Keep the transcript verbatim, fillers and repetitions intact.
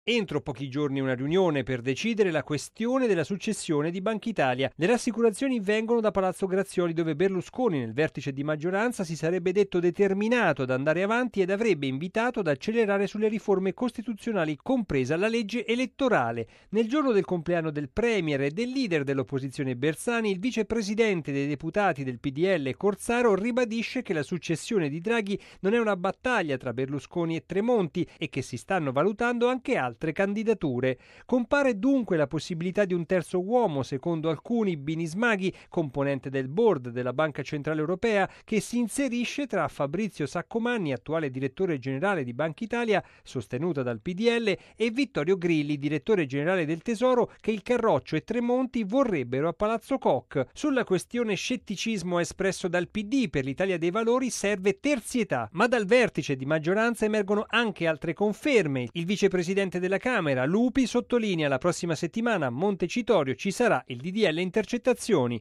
Entro pochi giorni una riunione per decidere la questione della successione di Banca Italia. Le rassicurazioni vengono da Palazzo Grazioli, dove Berlusconi nel vertice di maggioranza si sarebbe detto determinato ad andare avanti ed avrebbe invitato ad accelerare sulle riforme costituzionali, compresa la legge elettorale. Nel giorno del compleanno del premier e del leader dell'opposizione Bersani, il vicepresidente dei deputati del P D L Corzaro ribadisce che la successione di Draghi non è una battaglia tra Berlusconi e Tremonti e che si stanno valutando anche altri altre candidature. Compare dunque la possibilità di un terzo uomo, secondo alcuni Bini Smaghi, componente del board della Banca Centrale Europea, che si inserisce tra Fabrizio Saccomanni, attuale direttore generale di Banca Italia, sostenuta dal P D L, e Vittorio Grilli, direttore generale del Tesoro, che il Carroccio e Tremonti vorrebbero a Palazzo Koch. Sulla questione scetticismo espresso dal P D, per l'Italia dei Valori serve terzietà, ma dal vertice di maggioranza emergono anche altre conferme. Il vicepresidente della Camera, Lupi, sottolinea la prossima settimana a Montecitorio ci sarà il D D L intercettazioni.